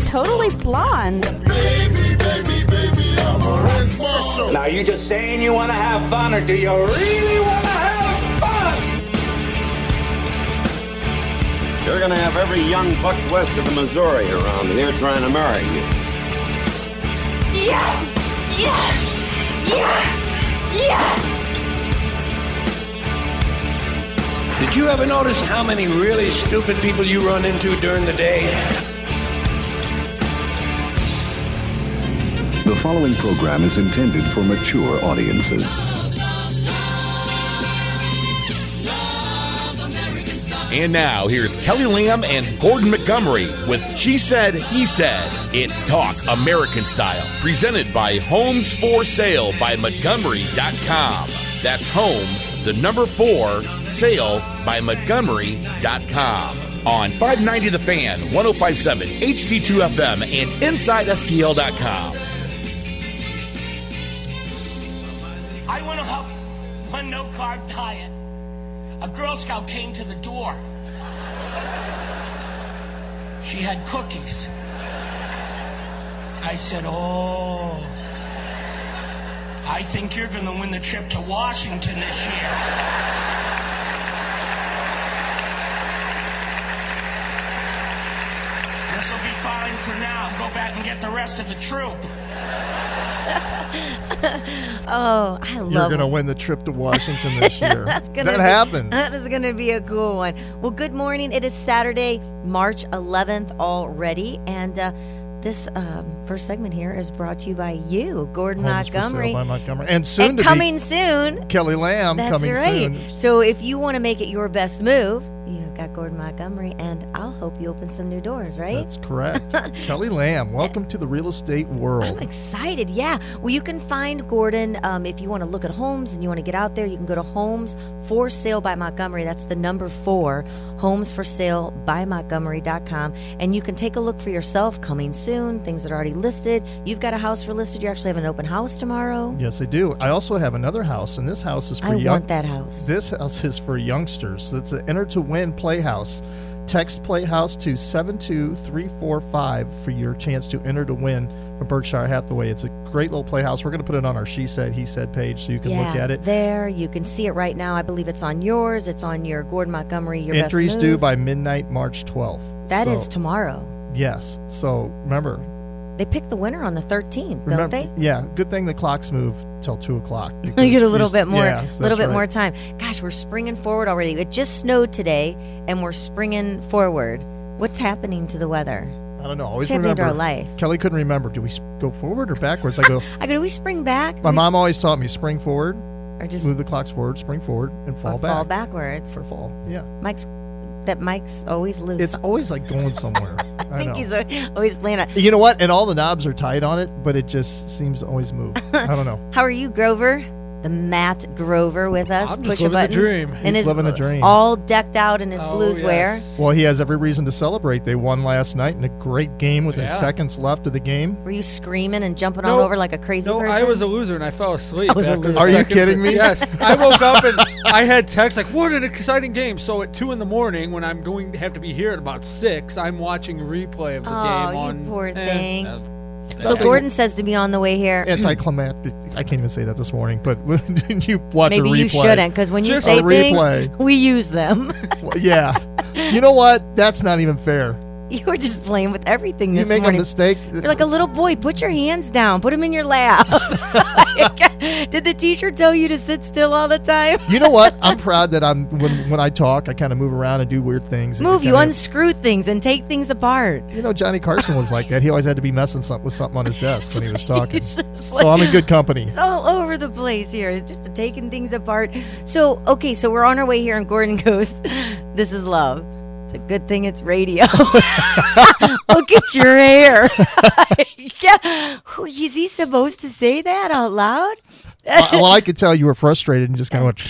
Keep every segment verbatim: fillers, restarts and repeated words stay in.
totally blonde. Baby, baby, baby, I'm a responsible. Now, you just saying you want to have fun, or do you really want to have fun? You're going to have every young buck west of the Missouri around here trying to marry you. Yes! Yes! Yes! Yes! Did you ever notice how many really stupid people you run into during the day? The following program is intended for mature audiences. And now, here's Kelly Lamb and Gordon Montgomery with She Said, He Said. It's Talk American Style, presented by Homes for Sale by Montgomery dot com. That's Homes, the number four, sale by Montgomery dot com. On five ninety The Fan, one oh five point seven, H D two F M, and Inside S T L dot com. I went off one no-carb diet. A Girl Scout came to the door. She had cookies. I said, oh, I think you're going to win the trip to Washington this year. This will be fine for now. Go back and get the rest of the troop. Oh, I love You're going to win the trip to Washington this year. That's gonna that be, happens. That is going to be a cool one. Well, good morning. It is Saturday, March eleventh already. And uh, this um, first segment here is brought to you by you, Gordon Homes for Montgomery. Sale by Montgomery. And soon and to coming be soon. Kelly Lamb That's coming right. soon. So if you want to make it your best move, you've got Gordon Montgomery, and I'll help you open some new doors, right? That's correct. Kelly Lamb, welcome to the real estate world. I'm excited, yeah. Well, you can find Gordon um, if you want to look at homes and you want to get out there. You can go to Homes for Sale by Montgomery. That's the number four, Homes for Sale by Montgomery dot com. And you can take a look for yourself coming soon, things that are already listed. You've got a house for listed. You actually have an open house tomorrow. Yes, I do. I also have another house, and this house is for I young. want that house. This house is for youngsters. It's an Enter to Win Playhouse. Text Playhouse to seven two three four five for your chance to enter to win from Berkshire Hathaway. It's a great little playhouse. We're going to put it on our She Said, He Said page so you can yeah, look at it. There, you can see it right now. I believe it's on yours. It's on your Gordon Montgomery, your Entries best move. due by midnight, March twelfth. That so, is tomorrow. Yes. So remember. They pick the winner on the thirteenth, remember, don't they? Yeah. Good thing the clocks move till two o'clock. You get a little you, bit more, yeah, little bit right. more time. Gosh, we're springing forward already. It just snowed today, and we're springing forward. What's happening to the weather? I don't know. Always What's happening remember. to our life? Kelly couldn't remember. Do we go forward or backwards? I go. I go. Do we spring back? My we mom always taught me spring forward, or just move the clocks forward, spring forward, and fall back. Fall backwards for fall. Yeah. Mike's that Mike's always loose. It's always like going somewhere. I, I think know. he's always playing it. You know what? And all the knobs are tight on it, but it just seems to always move. I don't know. How are you, Grover? The Matt Grover with us. I'm Push just living buttons. the dream. And He's his, living the dream. All decked out in his Oh, blues yes. wear. Well, he has every reason to celebrate. They won last night in a great game within Yeah. seconds left of the game. Were you screaming and jumping No, all over like a crazy no, person? I was a loser and I fell asleep. I was a after the loser. Are you second- kidding me? Yes. I woke up and I had texts like, what an exciting game. So at two in the morning, when I'm going to have to be here at about six, I'm watching a replay of the Oh, game you on. poor eh, thing. uh, So Gordon says to me on the way here, Anticlimactic. I can't even say that this morning, but when you watch maybe a replay. you shouldn't, because when you Just say a replay. things, we use them. Well, yeah. You know what? That's not even fair. You were just playing with everything You this make morning. a mistake. You're like a little boy. Put your hands down. Put them in your lap. Did the teacher tell you to sit still all the time? You know what? I'm proud that I'm when when I talk, I kind of move around and do weird things. and Move. You kinda- unscrew things and take things apart. You know, Johnny Carson was like that. He always had to be messing something with something on his desk when he was talking. It's just So like- I'm in good company. It's all over the place here. It's just taking things apart. So, okay, so we're on our way here, and Gordon goes, "This is love." It's a good thing it's radio. Look at your hair. Yeah. Who- Is he supposed to say that out loud? well, well, I could tell you were frustrated and just kind of went,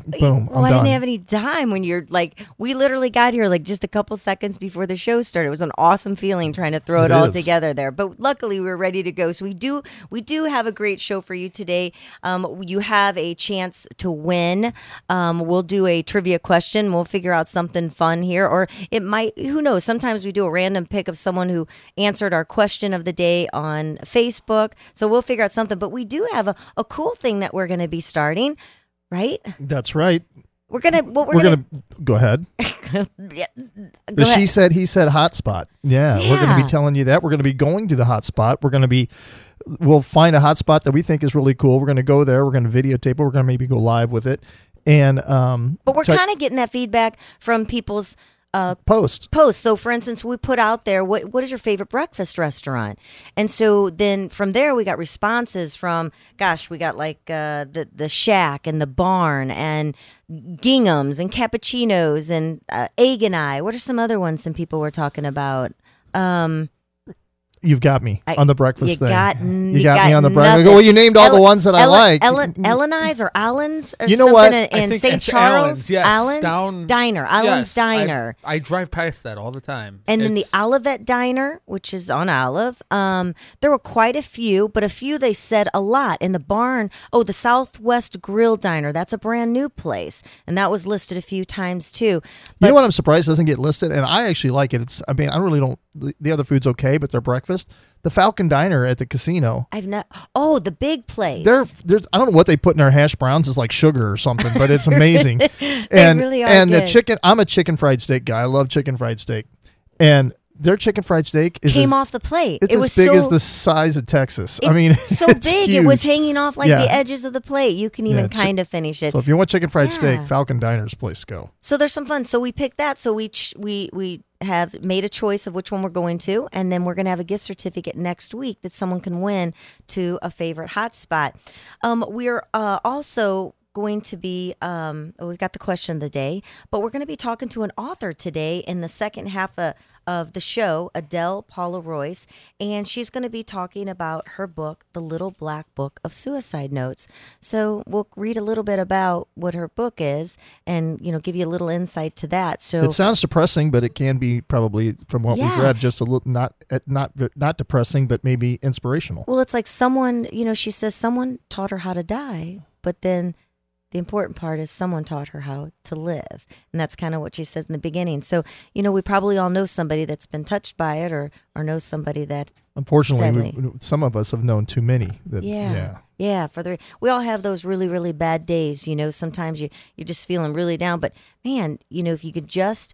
Boom. Well, I'm I done. didn't have any time when you're like, we literally got here like just a couple seconds before the show started. It was an awesome feeling trying to throw it, It all is. together there. But luckily we were ready to go. So we do we do have a great show for you today. Um, you have a chance to win. Um, we'll do a trivia question. We'll figure out something fun here. Or it might, who knows, sometimes we do a random pick of someone who answered our question of the day on Facebook. So we'll figure out something. But we do have a, a cool thing that we're going to be starting. Right? That's right. We're gonna. What we're, We're gonna, gonna go ahead. yeah, The go she ahead. said, he said hotspot. Yeah, we're going to Yeah. be telling you that. We're going to be going to the hotspot. We're going to be, we'll find a hotspot that we think is really cool. We're going to go there. We're going to videotape it. We're going to maybe go live with it. And, um, But we're check- kind of getting that feedback from people's uh, post. posts. So, for instance, we put out there, what what is your favorite breakfast restaurant? And so then from there, we got responses from, gosh, we got like uh, the the Shack and the Barn and Gingham's and Cappuccinos and uh, Egg and I. What are some other ones some people were talking about? Um, You've got me I- on the breakfast you thing. got, you got, me on the breakfast. nothing. Well, you named all the Ellen- ones that I Ellen- like. Ellen, Ellen's or Allen's or You know something what? in, I in think Saint it's Charles. Allen's, yes, Allen's down- Diner. Allen's Yes, I've- Diner. I drive past that all the time. And then the It's- Olivet Diner, which is on Olive. Um, there were quite a few, but a few they said a lot. In the Barn, oh, the Southwest Grill Diner. That's a brand new place, and that was listed a few times too. You know what I'm surprised doesn't get listed, and I actually like it. It's, I mean, I really don't. The, the other food's okay, but their breakfast, the Falcon Diner at the casino. I've not. Oh, the big place. They're, there's, I don't know what they put in their hash browns. It's like sugar or something, but it's amazing. They and really are and the good. chicken. I'm a chicken fried steak guy. I love chicken fried steak, and their chicken fried steak is Came as, off the plate. It's It as was big so- as the size of Texas. I It- mean, so it's big it was huge. hanging off like Yeah. the edges of the plate. You can even Yeah, chi- kind of finish it. So if you want chicken fried Yeah. steak, Falcon Diner's place to go. So there's some fun. So we picked that. So we ch- we we have made a choice of which one we're going to, and then we're going to have a gift certificate next week that someone can win to a favorite hotspot. Um, we're uh, also going to be um, we've got the question of the day, but we're going to be talking to an author today in the second half of, of the show, Adele Paula Royce, and she's going to be talking about her book, The Little Black Book of Suicide Notes. So we'll read a little bit about what her book is, and you know, give you a little insight to that. So It sounds depressing, but it can be probably, from what we've Yeah. read, just a little not not not depressing, but maybe inspirational. well, it's like someone, you know, she says someone taught her how to die, but then the important part is someone taught her how to live. And that's kind of what she said in the beginning. So, you know, we probably all know somebody that's been touched by it, or, or know somebody that, Unfortunately, sadly. we, some of us have known too many. That, yeah, yeah. yeah, for the, we all have those really, really bad days. You know, sometimes you, you're just feeling really down, but man, you know, if you could just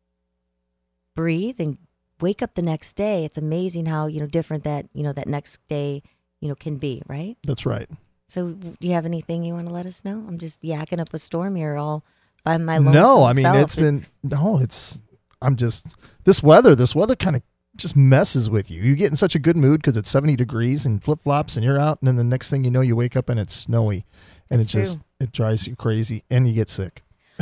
breathe and wake up the next day, it's amazing how, you know, different that, you know, that next day, you know, can be, right? That's right. So, do you have anything you want to let us know? I'm just yakking up a storm here all by my lonesome No, I mean, self. it's been, no, it's, I'm just, this weather, this weather kind of just messes with you. You get in such a good mood because it's seventy degrees and flip flops and you're out. And then the next thing you know, you wake up and it's snowy and That's it just, true. it drives you crazy and you get sick.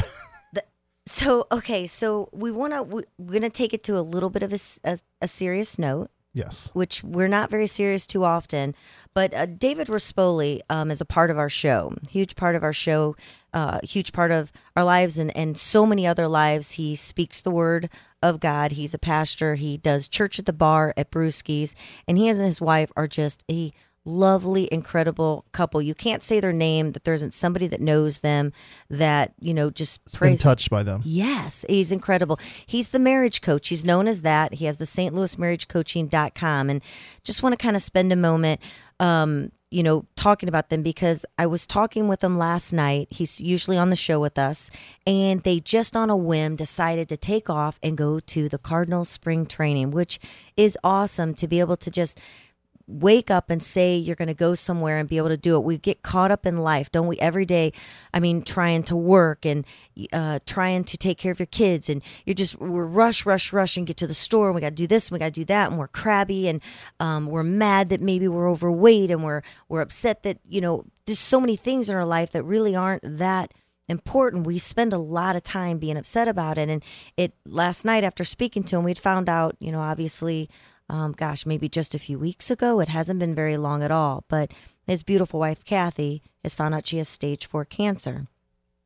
So, okay, so we want to, we, we're going to take it to a little bit of a, s- a- a serious note. Yes. Which we're not very serious too often. But uh, David Rispoli um, is a part of our show, huge part of our show, uh, huge part of our lives and, and so many other lives. He speaks the word of God. He's a pastor. He does church at the bar at Brewski's. And he and his wife are just a lovely, incredible couple. You can't say their name, that there isn't somebody that knows them, that, you know, just It's been praise. touched by them. Yes, he's incredible. He's the marriage coach. He's known as that. He has the Saint Louis Marriage Coaching dot com. And just want to kind of spend a moment, um, you know, talking about them because I was talking with him last night. He's usually on the show with us. And they just on a whim decided to take off and go to the Cardinals spring training, which is awesome to be able to just wake up and say you're going to go somewhere and be able to do it. We get caught up in life, don't we? Every day, I mean, trying to work and uh, trying to take care of your kids, and you're just we're rush, rush, rush, and get to the store. And we got to do this, and we got to do that, and we're crabby, and um, we're mad that maybe we're overweight, and we're we're upset that you know there's so many things in our life that really aren't that important. We spend a lot of time being upset about it, and it last night after speaking to him, we'd found out, you know, obviously. Um, gosh, maybe just a few weeks ago. It hasn't been very long at all. But his beautiful wife, Kathy, has found out she has stage four cancer.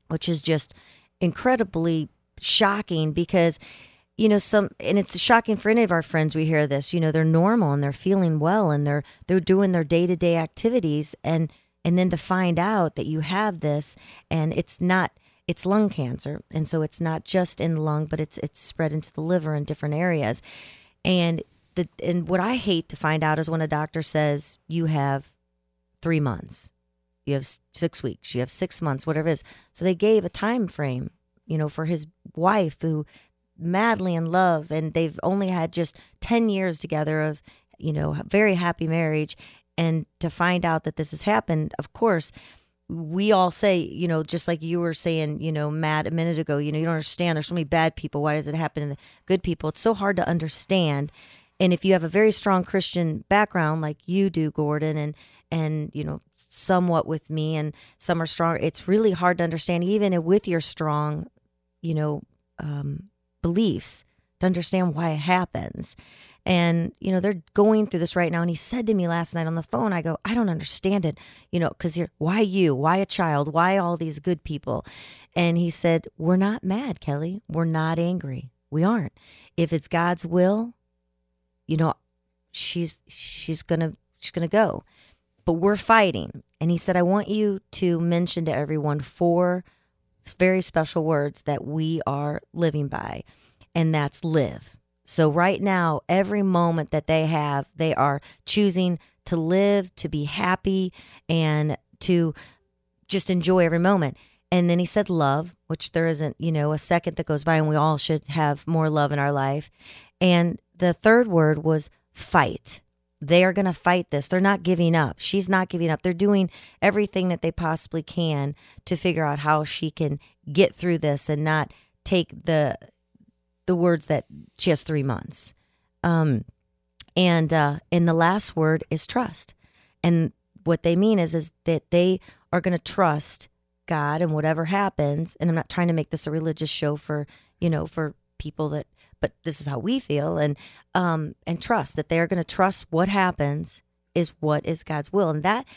which is just incredibly shocking because, you know, some, and it's shocking for any of our friends we hear this, you know, they're normal and they're feeling well and they're, they're doing their day-to-day activities. And, and then to find out that you have this and it's not, it's lung cancer. And so it's not just in the lung, but it's, it's spread into the liver in different areas. And the, and what I hate to find out is when a doctor says you have three months, you have six weeks, you have six months, whatever it is. So they gave a time frame, you know, for his wife who madly in love, and they've only had just ten years together of, you know, very happy marriage. And to find out that this has happened, of course, we all say, you know, just like you were saying, you know, Matt, a minute ago, you know, you don't understand. There's so many bad people. Why does it happen to the good people? It's so hard to understand. And if you have a very strong Christian background like you do, Gordon, and, and you know, somewhat with me, and some are strong, it's really hard to understand, even with your strong, you know, um, beliefs, to understand why it happens. And, you know, they're going through this right now. And he said to me last night on the phone, I go, I don't understand it, you know, because you're, why you, why a child, why all these good people? And he said, we're not mad, Kelly. We're not angry. We aren't. If it's God's will, you know, she's, she's going to, she's going to go, but we're fighting. And he said, I want you to mention to everyone four very special words that we are living by, and that's live. So right now, every moment that they have, they are choosing to live, to be happy, and to just enjoy every moment. And then he said love, which there isn't, you know, a second that goes by, and we all should have more love in our life. And the third word was fight. They are going to fight this. They're not giving up. She's not giving up. They're doing everything that they possibly can to figure out how she can get through this and not take the the words that she has three months. Um, and uh, and the last word is trust. And what they mean is, is that they are going to trust God, and whatever happens, and I'm not trying to make this a religious show for, you know, for people that, but this is how we feel, and um, and trust that they are going to trust what happens is what is God's will. And that,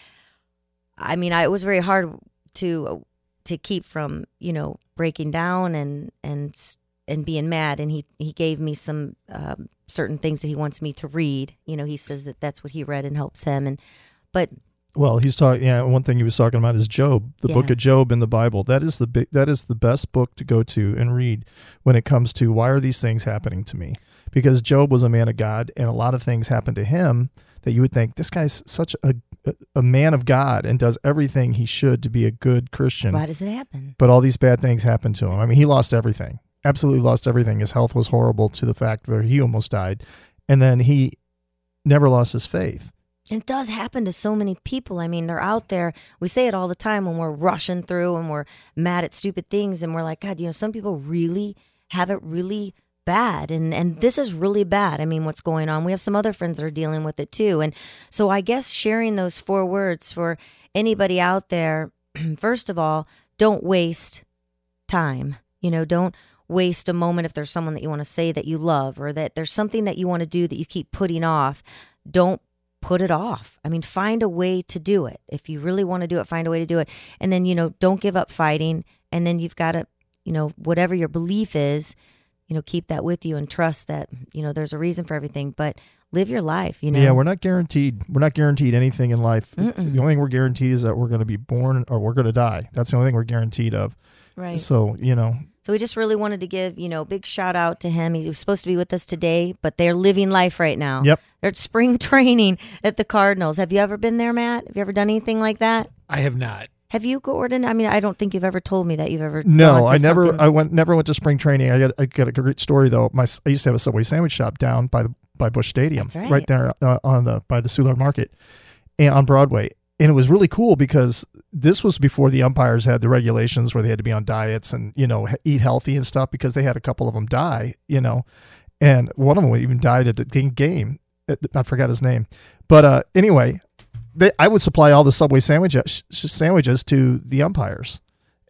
I mean, I, it was very hard to to keep from, you know, breaking down and and and being mad. And he he gave me some um, certain things that he wants me to read. You know, he says that that's what he read and helps him. And but. Well, he's talking. Yeah, one thing he was talking about is Job, the Yeah. book of Job in the Bible. That is the big. That is the best book to go to and read when it comes to why are these things happening to me? Because Job was a man of God, and a lot of things happened to him that you would think this guy's such a a man of God and does everything he should to be a good Christian. Why does it happen? But all these bad things happened to him. I mean, he lost everything. Absolutely lost everything. His health was horrible to the fact where he almost died, and then he never lost his faith. And it does happen to so many people. I mean, they're out there. We say it all the time when we're rushing through and we're mad at stupid things. And we're like, God, you know, some people really have it really bad. And, and this is really bad. I mean, what's going on? We have some other friends that are dealing with it too. And so I guess sharing those four words for anybody out there, first of all, don't waste time. You know, don't waste a moment if there's someone that you want to say that you love, or that there's something that you want to do that you keep putting off. Don't put it off. I mean, find a way to do it. If you really want to do it, find a way to do it. And then, you know, don't give up fighting. And then you've got to, you know, whatever your belief is, you know, keep that with you and trust that, you know, there's a reason for everything, but live your life, you know. Yeah, we're not guaranteed. We're not guaranteed anything in life. Mm-mm. The only thing we're guaranteed is that we're going to be born or we're going to die. That's the only thing we're guaranteed of. Right. So, you know. So we just really wanted to give, you know, a big shout out to him. He was supposed to be with us today, but they're living life right now. Yep. They're at spring training at the Cardinals. Have you ever been there, Matt? Have you ever done anything like that? I have not. Have you, Gordon? I mean, I don't think you've ever told me that you've ever. No, gone to I never. something. I went. Never went to spring training. I got. I got a great story though. My. I used to have a Subway sandwich shop down by the by Busch Stadium, That's right. there uh, on the by the Soulard Market, and on Broadway. And it was really cool because this was before the umpires had the regulations where they had to be on diets and, you know, eat healthy and stuff, because they had a couple of them die, you know, and one of them even died at the game. I forgot his name. But uh, anyway, they, I would supply all the Subway sandwich, sandwiches to the umpires.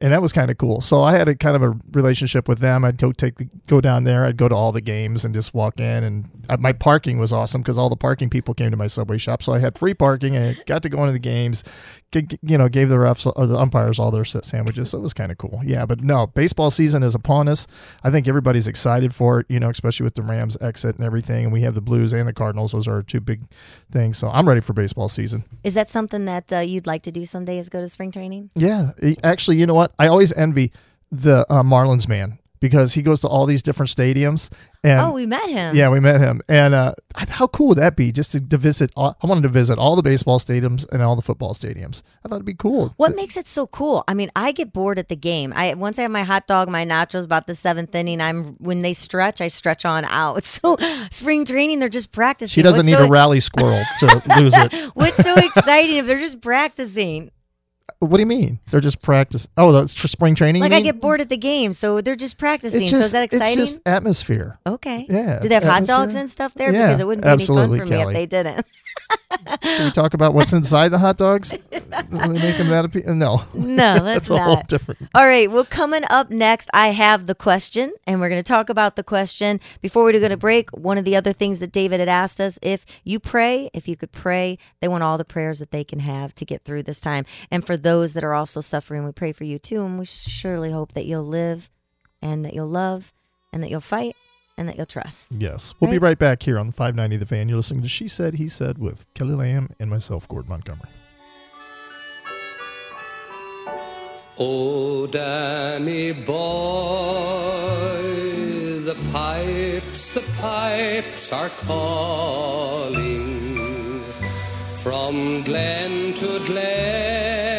And that was kind of cool. So I had a kind of a relationship with them. I'd go take the, go down there. I'd go to all the games and just walk in. And I, my parking was awesome because all the parking people came to my Subway shop. So I had free parking and I got to go into the games. G- you know, gave the refs or the umpires all their sandwiches. So it was kind of cool. Yeah, but no, baseball season is upon us. I think everybody's excited for it. You know, especially with the Rams exit and everything. And we have the Blues and the Cardinals. Those are our two big things. So I'm ready for baseball season. Is that something that uh, you'd like to do someday? Is go to spring training? Yeah, actually, you know what? I always envy the uh, Marlins man because he goes to all these different stadiums. And oh, we met him. Yeah, we met him. And uh, how cool would that be just to, to visit? All, I wanted to visit all the baseball stadiums and all the football stadiums. I thought it'd be cool. What makes it so cool? I mean, I get bored at the game. I Once I have my hot dog, my nachos, about the seventh inning, I'm when they stretch, I stretch on out. So spring training, they're just practicing. She doesn't What's need so a rally squirrel to lose it. What's so exciting if they're just practicing? What do you mean? They're just practice. Oh, that's for spring training. Like you I mean? get bored at the game, so they're just practicing. It's so just, is that exciting? It's just atmosphere. Okay. Yeah. Do they have hot atmosphere. dogs and stuff there? Yeah, Because it wouldn't be absolutely, any fun for Kelly. me if they didn't. Should we talk about what's inside the hot dogs? They make them that appe- No. No, that's, that's not. a whole different. All right. Well, coming up next, I have the question, and we're going to talk about the question. Before we go to break, one of the other things that David had asked us, if you pray, if you could pray, they want all the prayers that they can have to get through this time. And for those that are also suffering, we pray for you too, and we surely hope that you'll live and that you'll love and that you'll fight and that you'll trust. Yes. We'll right? be right back here on the five ninety The Fan. You're listening to She Said, He Said with Kelly Lamb and myself, Gordon Montgomery. Oh, Danny boy, the pipes, the pipes are calling from glen to glen.